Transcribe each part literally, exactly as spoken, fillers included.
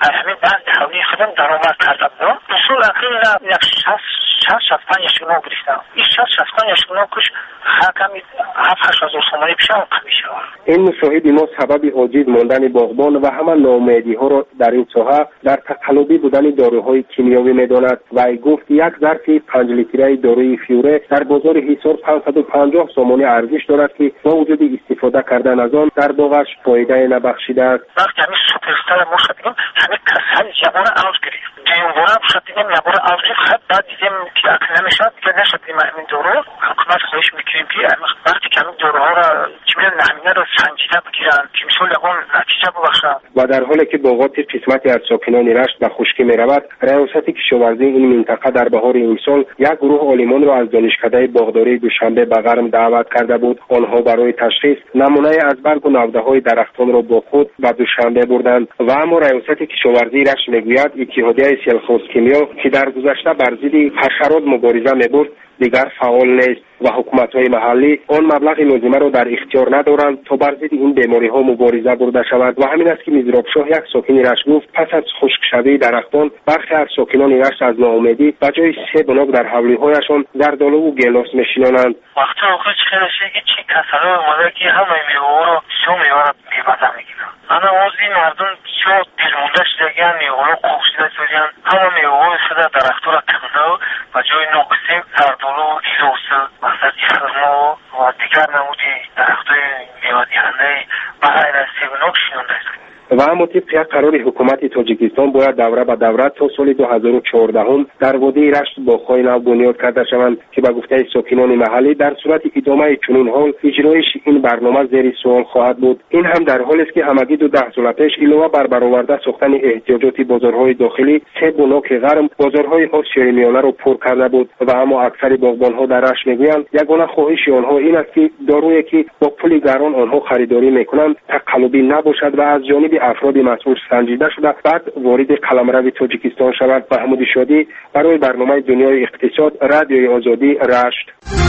همین بند حولی خودم درآمد کردم. اصول اخیر یک شصت شصت پنج شنو گرفتم. این شصت شصت پنج شنو کش حکمی هفت هشت هزار تومانی پیشم میشه. این مصاحبه ما سبب عاجز ماندن باغبان و همان ناامیدی ها را در این ساحه در تقلبی بودن داروهای کیمیایی میداند و گفت یک ظرف پنج لیتری داروی فیوره در بازار حصار پانصد و پنجاه سومانی ارزش دارد که با وجود استفاده کردن از آن در باغش فایده نبخشیده است. وقتی همین سوپرستار ما شدیم همین کسانی جوان اوج گرفت. دیوارم شدیم یبار اوج خط بعد دیدیم که اکل نمیشد که نشدیم همین دارو حکومت خواهش میکنیم که وقتی که همین داروها را چمیل نهمینه را سنجیده بگیرن که مثال یکون نتیجه ببخشن. و در حالی که باغات قسمتی از ساکنان رشت به خشکی میرود، ریاست کشاورزی این منطقه در بهار امسال یک گروه عالمان را از دانشکده باغداری دوشنبه به غرم دعوت کرده بود. آنها برای تشخیص نمونه از برگ و نوده‌های درختان را با خود به دوشنبه بردند و اما ریاست کشاورزی رشت میگوید اتحادیه سلخوزکیمیا که در گذشته بر ضد حشرات مبارزه میبرد دیگر فعال نیست و حکومت‌های محلی آن مبلغ لازمه را در اختیار ندارند تا بر ضد این بیماری‌ها مبارزه برده شود. و همین است که میزراب شاه یک ساکن رشت گفت پس از خشکشوی درختان برخی از ساکنان رشت از ناامیدی به جای سه بناک در حولی‌هایشان در دالو و گیلاس میشینانند. وقتی آخرش خیلی که چی کسره اومده که همه میوه رو شو میوه رو بیبته میگیرن. انا اوزی مردم شو دیرمونده شدگیان میوه رو خوشیده شدگیان همه میوه شده درختو را کنده و جای نقصی در دالو و گیلاس مثلا خرما و دیگر نمودی درختای میوه دیگرنده برای رسی بناک شنونده شد. و اما طبق یک قرار حکومت تاجیکستان باید دوره به دوره تا سال دو هزار و چهارده هم در وادی رشت باغ‌های نو بنیاد کرده شوند که به گفته ساکنان محلی در صورت ادامه چنین حال اجرایش این برنامه زیر سوال خواهد بود. این هم در حالی است که همگی دو ده سال پیش علاوه بر برآورده ساختن احتیاجات بازارهای داخلی سه بناک غرم بازارهای آسیای میانه را پر کرده بود و اما اکثر باغبان‌ها در رشت میگویند یگانه خواهش آنها این است که دارویی که با پول گران آنها خریداری میکنند تقلبی نباشد و از جانب افراد مسئول سنجیده شده بعد وارد قلمرو تاجیکستان شود. محمود شادی برای برنامه دنیای اقتصاد، رادیوی آزادی، رشت.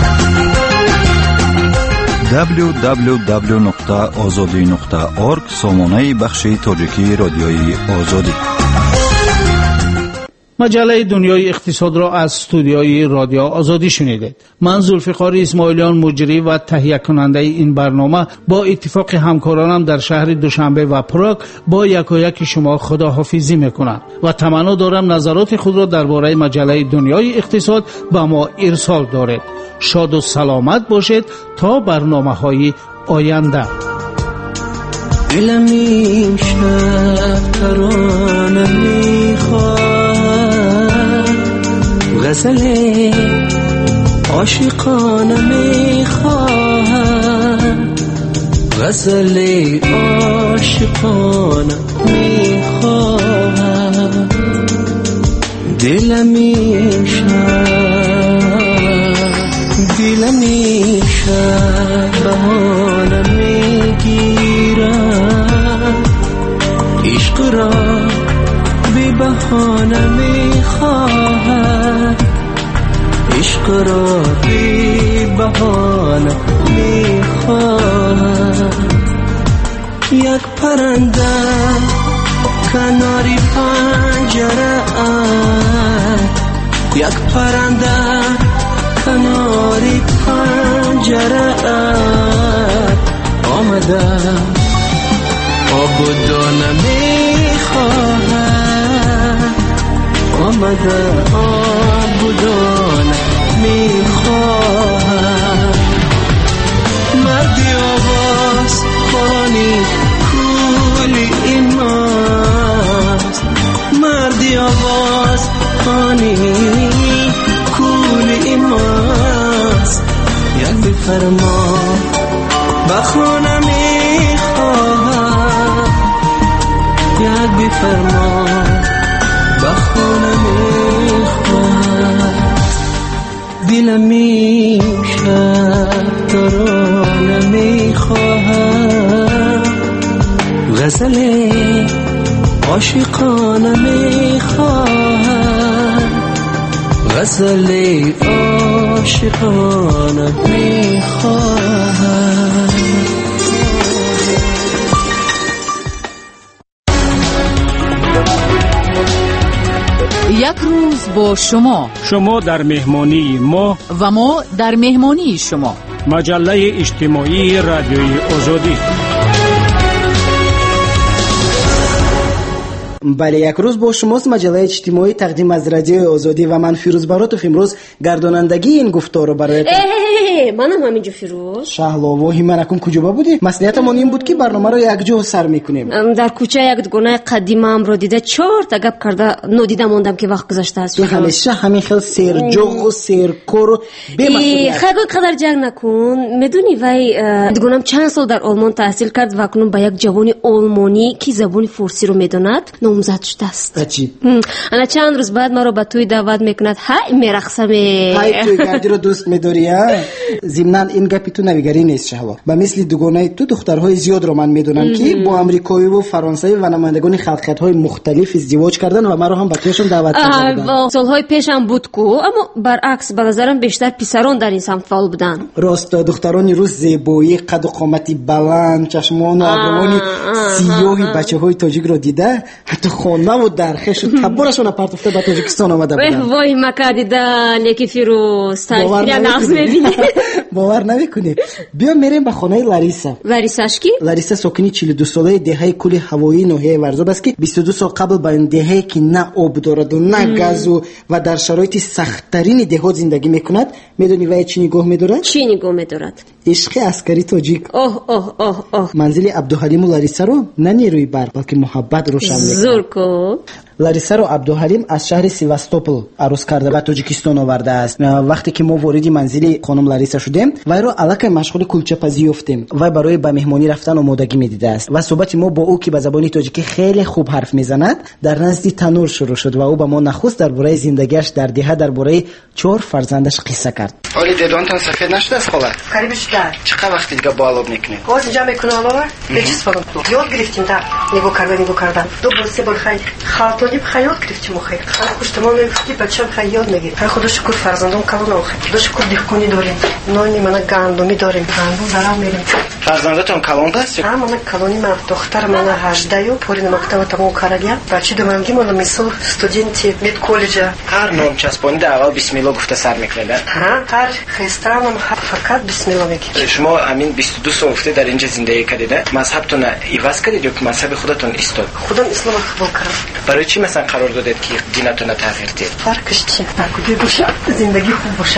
دبلیو دبلیو دبلیو نقطه آزادی نقطه اورگ سامانه بخش تاجیکی رادیوی آزادی. مجله دنیای اقتصاد را از استودیوی رادیو آزادی شنیدید. من ذوالفقار اسماعیلیان مجری و تهیه کننده این برنامه با اتفاق همکارانم در شهر دوشنبه و پراگ با یکایک شما خداحافظی میکنم و تمنا دارم نظرات خود را درباره مجله دنیای اقتصاد به ما ارسال دارید. شاد و سلامت باشید تا برنامه‌های آینده. دلم این شب ترانه میخواد غزل عاشقانه میخواد غزل عاشقانه میخواد دلم این شب دلم این شب بهانه میگیرد عشق را بی بهانه میخواهد عشق را بی بهانه میخواهد یک پرنده کناری پنجره یک پرنده کناری پنجره آمده آب و دانه میخواهد آمده آب و دانه میخواهد مردی آواز کنی کولی این ماست مردی آواز کنی کولی این ماست یک بفرما بخونه میخواهد یک بفرما بخونه میخواهد دلم میشد ترانه میخواهد غزل عاشقانه میخواهد غزل عاشقانه میخواهد یک روز با شما، شما در مهمانی ما و ما در مهمانی شما. مجله اجتماعی رادیوی آزادی. بله، یک روز با شماست. مجله اجتماعی تقدیم از رادیوی آزادی و من فیروز براتوف امروز گردانندگی این گفتار رو برای منم همینجا فیروز. شهلا و همانکم کجا بودی؟ مسئولیتمون این بود که برنامه رو یک جا سر میکنیم. در کوچه یک دگونه قدیمم رو دیده چهار تا گپ کرده نادیده موندم که وقت گذشته است. تو همیشه همین خیلی سرجوق و سرکور بی مسئولیت. خیلی قدر جنگ نکن. میدونی وای دگونم چند سال در آلمان تحصیل کرد و اکنون با یک جوانی آلمانی که زبان فارسی رو میداند نامزد شده است. عجیب. انا چند روز بعد ما رو به توی دعوت میکند. های میرقصم. های توی گردی رو دوست میداری ها؟ ضمن این گپی تو نویگری نیست شهلا. با مثل دوگانه تو دخترهای زیاد رو من میدونم که با آمریکایی و فرانسوی و نمایندگان خلقیت‌های مختلف ازدواج کردن و ما رو هم با توشون دعوت کردن. سالهای پیشم بود کو، اما برعکس به نظرم بیشتر پسران در این سمت فعال بودن. راست دختران روز زیبایی، قد و قامتی بلند، چشمان و ابروان سیاهی بچه‌های تاجیک رو دیده حتی خونده و درخش و تبارشون پرتفته به تاجیکستان آمده بودن. وای مکادیدن یکی فیروز تایفیا ناز می‌بینی. باور نمیکنی. بیا میریم به خانه لاریسا. لاریساش کی؟ لاریسا ساکنی چهل و دو ساله دهه کل هوایی ناحیه ورزاب است که بیست و دو سال قبل با این دهه که نه آب دارد و نه گاز و در شرایط سخت‌ترین دهات زندگی میکند. میدونی وای چی نگاه می‌دارد؟ چی نگاه می‌دارد؟ عشق عسکری تاجیک. اوه اوه اوه اوه. منزل عبدالحلیم و لاریسا رو نه نیروی برق بلکه محبت روشن می‌کند. زور کو. لاریسا رو عبدالحلیم از شهر سیواستوپل عروس کرده به تاجیکستان آورده است. وقتی که ما وارد منزل خانم لاریسا شدیم وای رو علاقه مشغول کلچه پزی افتیم. وای برای به مهمانی رفتن آمادگی می‌دیده است و صحبت ما با او که به زبان تاجیکی خیلی خوب حرف میزند در نزد تنور شروع شد و او به ما نخست درباره زندگیش در دهه درباره چهار فرزندش قصه کرد. ولی ددانتان سفید نشده است خاله؟ قریبش در. چقدر وقتی دیگه با آلوب میکنی؟ باز اینجا میکنه آلوب؟ به چیز فرم تو. یاد گرفتیم تا نگاه کردن نگاه کردن. دو بار سه بار خیلی خاطری بخیال گرفتیم خیلی. خیلی خوشتمام میگفتی بچه‌م خیلی یاد میگیره. خیلی خدا شکر فرزندم کلون آخه. خدا شکر دهقانی داریم. نانی من گندمی داریم. گندم دارم میریم. فرزندتون کلون است؟ ها من کلونی من دختر من هجده و پورین مکتب تمام کردیم. بچه دومگی من مثل استودنتی مید کالج. هر نام چسبانی در اول بسم الله گفته سر میکنه. ها هر خستانم فقط بسم الله میگی. شما همین بیست و دو سال گفته در اینجا زندگی کردید. مذهبتون عوض کردید یا که مذهب خودتون استاد؟ خودم اسلام قبول کردم. برای چی مثلا قرار دادید که دینتون رو تغییر دید؟ فرقش چیه؟ فرقی باشه زندگی خوب باشه.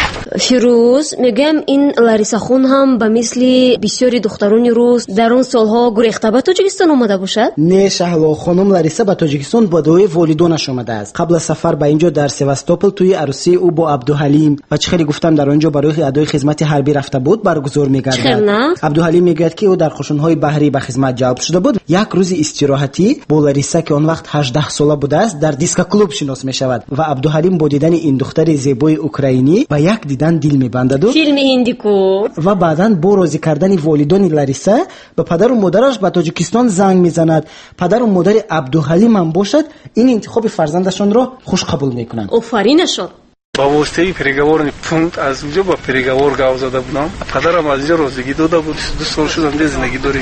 فیروز میگم این لاریسا خون هم به مثل بسیاری دخترانی روز در اون سالها گریخته به تاجیکستان اومده باشد؟ نه شهلا، خانم لاریسا به تاجیکستان با دوی والدانش اومده است. قبل از سفر به اینجا در سیواستوپل توی عروسی او با عبدالحلیم و چه خیلی گفتم در اونجا برای ادای خدمت حربی رفته بود برگزار میگردد. عبدالحلیم میگوید که او در قشونهای بحری به خدمت جلب شده بود. یک روز استراحتی با لاریسا که اون وقت هجده ساله بوده است در دیسکو کلوب شناس میشود و عبدالحلیم با دیدن این دختر زیبای اوکراینی و یک دیدن دل میبندد و فیلم هندی کو و بعداً با راضی کردن والدین لاریسا به پدر و مادرش به تاجیکستان زنگ میزند. پدر و مادر عبدالحلیم هم باشد این انتخاب فرزندشان را خوش قبول میکنند. آفرینشان. با واسطه переговорный пункт از اونجا با переговор گاو زده بودم. پدرم از اینجا روزگی داده بود. دو سال شد اونجا زندگی داریم.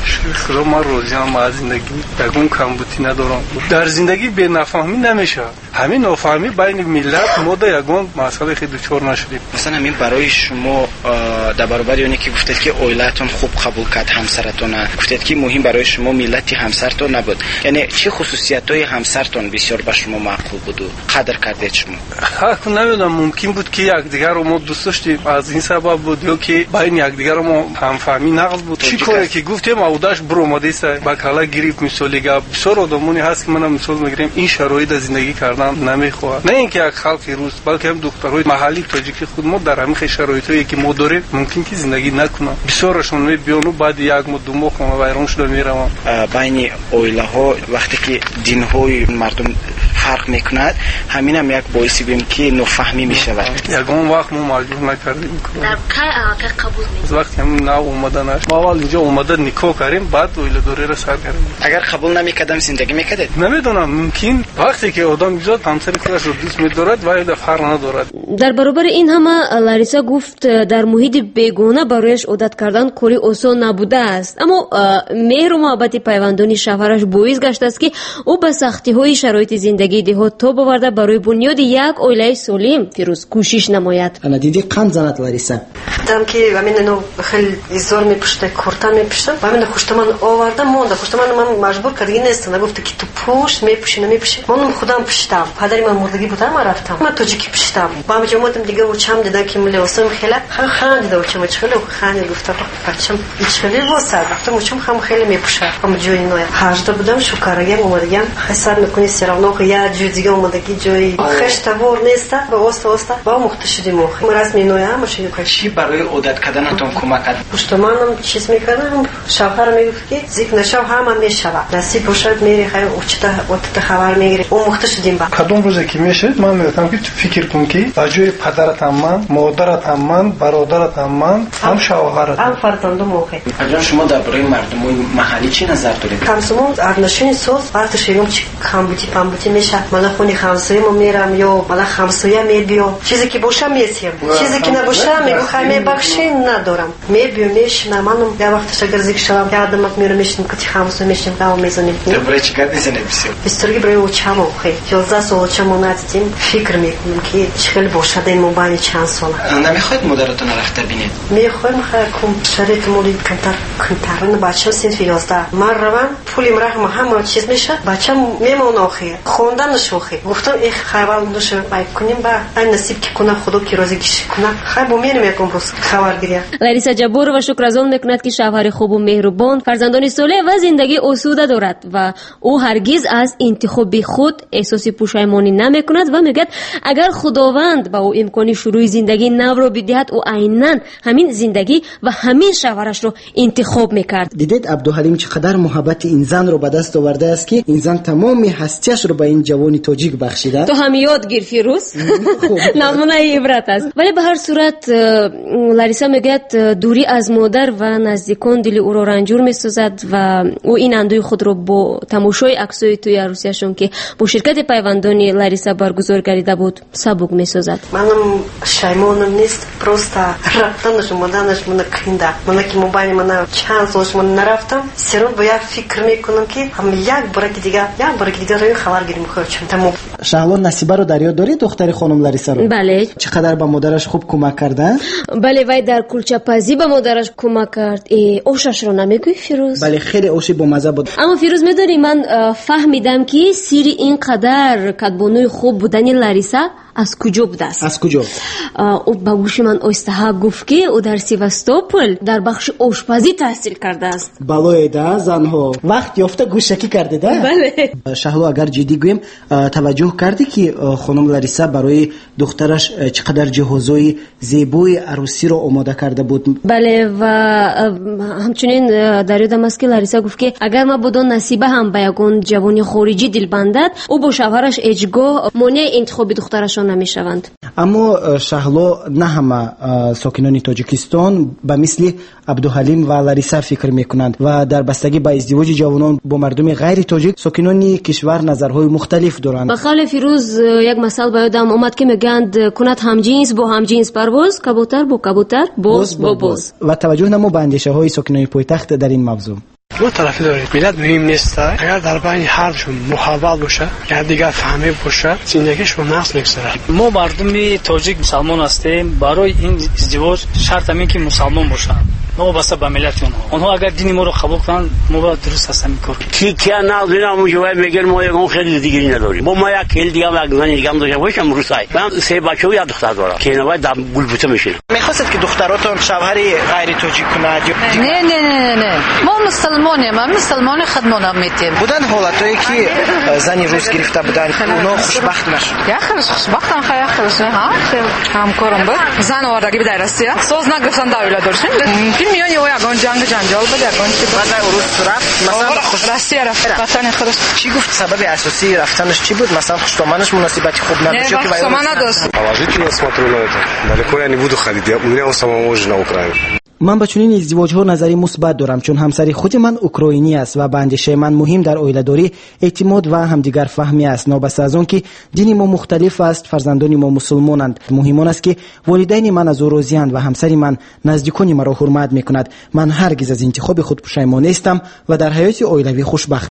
خدا من روزیام از زندگی یکم کمبودی ندارم. در زندگی به نفهمی نمیشه. همین نفهمی بین ملت ما در یکم مسئله خیلی دچار نشدیم. مثلا همین برای شما در برابر اونی که گفتید که اویلاتون خوب قبول کرد همسرتون، گفتید که مهم برای شما ملت همسرتون نبود. یعنی چه خصوصیت‌های همسرتون بسیار به شما معقول بود و قدر کردید شما؟ نمیدونم ممکن بود که یکدیگر رو ما دوست داشتیم از این سبب بود یا که بین یکدیگر رو ما همفهمی نقض بود. چی کاری که گفتیم اوداش برو اومده است بکالا گریپ مثالی گپ بسیار آدمانی هست که منم مثال میگیرم این شرایط زندگی کردن نمیخواد. نه اینکه یک خلق روز بلکه هم دخترای محلی تاجیکی خود ما در همین شرایطی که ما داریم ممکن که زندگی نکنن. بسیارشون میبینن بعد یک ماه دو ماه خونه ویران شده میرم. بین اویلاها وقتی که دین‌های مردم فرق میکند همین هم یک باعثی بیم که نفهمی میشود. یگان وقت ما مجبور نکردیم در کی علاقه قبول از وقتی هم نه اومدنش ما اول اینجا اومده نکاح کردیم بعد اویله دوره را سر کردیم. اگر قبول نمیکردم زندگی میکردید؟ نمیدونم ممکن وقتی که آدم میاد همسر خودش رو دوست می‌دارد و اید فرق ندارد. در برابر این همه لاریسا گفت در محیط بیگانه برایش عادت کردن کاری آسان نبوده است، اما مهر و محبت پیوندانی شوهرش باعث گشته است که او به سختی‌های شرایط زندگی زندگی دهات تاب آورده برای بنیاد یک عائله سالم فیروز کوشش نماید. انا دیدی قند زند لاریسا دم که همین نو خیلی زور میپوشته کورتان میپوشه همین خوشتمان آورده مونده خوشتمان من مجبور کردی نیست نگفته که تو پوش میپوشی نمیپوشی من خودم پوشیدم پدری من مردگی بودم من رفتم من توجیکی پوشیدم با مجموعتم دیگه و چم دیدم که ملوسم خیلی خندیده و چم خیلی خندید گفته بچم هیچ خیلی واسه گفتم چم هم خیلی میپوشه هم جوی نویا هجده بودم شکرگم اومدم حساب میکنی سرانو یا جوی دیگه اومدگی جوی خشت بور نیست با واسه واسه با مختشدی مخ مرز می نویا ماشین چی برای عادت کردنتون کمک کرد؟ پشتمانم چیز میکنم شوهر میگفت که زیک نشو هم میشود نصیب باشد میری خیلی اوچته وقت خبر میگیری اون مختشدیم با کدوم روزی که میشه من میگم که تو فکر کن که بجای پدرتم من مادرتم من برادرتم من هم شوهرت هم فرزندم موقع اجازه شما درباره مردم محلی چی نظر دارید؟ کامسوم ارنشین سوز وقتی شیرم چی کامبوتی پامبوتی میشه من خونی خامسویم میرم یا من خامسویا میبیو چیزی که باشه میسیم چیزی که نباشه میگم خیلی بخشین ندارم میبیو میشنم منم یا وقتش اگر زیک شدم یادم میره میشنم که خامسو میشنم داو میزنیم درباره چی گپ میزنید بسیار استرگی برای اوچامو خیلی یازده سال چمو ندیدیم فکر میکنم که چخیلی باشه این مبانی چند سال نمیخواید مادرتون رفته بینید؟ میخوایم خیلی کم شریط مولی کنتر کنترن بچه سنف یازده من روان پولیم رحم همه چیز میشه بچه میمون آخیه خوندنش آخیه گفتم ای خیلی نشه باید کنیم با این نصیب که کنه خدا کی راضی گیش کنه خیلی بومینم یکم روز خبر گیره لاریسا جبور و شکر از آن میکند که شوهر خوب و مهربان فرزندان صالح و زندگی آسوده دارد و او هرگز از انتخاب خود احساس پشیمانی نمیکند و میگه اگر خداوند با او امکانی شروع زندگی نو رو بدهد او عیناً همین زندگی و همین شوهرش رو انتخاب میکرد. دیدید عبدالحلیم چقدر محبت این زن رو به دست آورده است که این زن تمام هستیش رو به این جوانی تاجیک بخشیده. تو هم یاد گیر فیروز نمونه عبرت است. ولی به هر صورت لاریسا میگه دوری از مادر و نزدیکان دل او را رنجور میسازد و او این اندوی خود رو با تماشای عکسای توی عروسیشون که با شرکت پیوندانی لاریسا برگزار گردیده بود سبک میسازد. منم شایمانم نیست پروستا رفتنش اومدنش من کنده من که موبایل من چند سالش من نرفتم سرون با یک فکر میکنم که هم یک برک دیگه یک برک دیگه روی خبر گیریم خودم تمام. شهلا نصیبه رو دریا داری دختر خانم لاریسا رو؟ بله. چقدر به مادرش خوب کمک کرده؟ بله وای در کلچه پزی به مادرش کمک کرد. اوشش رو نمیگوی فیروز؟ بله خیلی اوشی با مزه بود. اما فیروز میدونی من فهمیدم که سری اینقدر کدبانوی خوب بودن لاریسا از کجا بوده است؟ از کجا؟ او با گوش من استها گفت که او در سیواستوپل در بخش آشپزی تحصیل کرده است. بله ده زنها وقت یافته گوشکی کرده ده؟ بله. شهلا اگر جدی گویم توجه کردی که خانم لاریسا برای دخترش چقدر جهازهای زیبای عروسی رو آماده کرده بود؟ بله و همچنین در یادم است که لاریسا گفت که اگر ما بدون نصیبه هم به یگان جوانی خارجی دل بندد او با شوهرش هیچگاه مانع انتخاب دخترش نمیشوند. اما شهلا نه همه ساکنان تاجیکستان به مثل عبدالحلیم و لاریسا فکر میکنند و در بستگی به ازدواج جوانان با مردم غیر تاجیک ساکنان کشور نظرهای مختلف دارند. بخال فیروز یک مثال به یادم اومد که میگند کند همجنس با همجنس پرواز کبوتر با کبوتر باز با باز و توجه نمو به اندیشه های ساکنان پایتخت در این موضوع. دو طرفی دارید. ملت مهم نیست. اگر در بین هر دوشون محبت باشه یا دیگر فهمی باشه زندگیشون نقص میگذره. ما مردم تاجیک مسلمان هستیم. برای این ازدواج شرط همین که مسلمان باشن. نوابسته به ملت اونها. اونها اگر دین ما رو قبول کنن ما با درست هستیم میکنیم. کی کی نازینا موجوه میگن ما یک خیلی دیگری نداریم. ما ما یک کل دیگه یک زن دیگه هم داشته باشم روسای. من سه بچه‌ها یا دختر دارم. که اینا در گلبوته میشن. میخواستید که دختراتون شوهری غیر تاجیک کنند؟ نه نه نه نه. ما مسلمانیم. ما مسلمان خدمانم میتیم. بودن حالتایی که زنی روز گرفته بودن اونا خوشبخت نشد. یا خیلی خوشبختم خیلی خوشم ها. همکارم بود. زن آوردگی به درستی. سوز نگرفتن داویلا داشتن. ممکن میان یه یگان جنگ جنجال بود یگان چی بعد روز رفت مثلا خوشبختی رفت. وطن خودش. چی گفت سبب اساسی رفتنش چی بود؟ مثلا خوشتمنش مناسبتی خوب نداشت که وای نداشت. Положительно смотрю на это. Далеко я не буду ходить. У меня у самого жена украинка. من به چنین ازدواج ها نظری مثبت دارم چون همسر خود من اوکراینی است و به اندیشه من مهم در عائله‌داری اعتماد و همدیگر فهمی است. نابسته از آن که دین ما مختلف است فرزندان ما مسلمانند. مهم است که والدین من از او راضی‌اند و همسر من نزدیکان مرا حرمت می‌کند. من هرگز از انتخاب خود پشیمان نیستم و در حیات عائلوی خوشبخت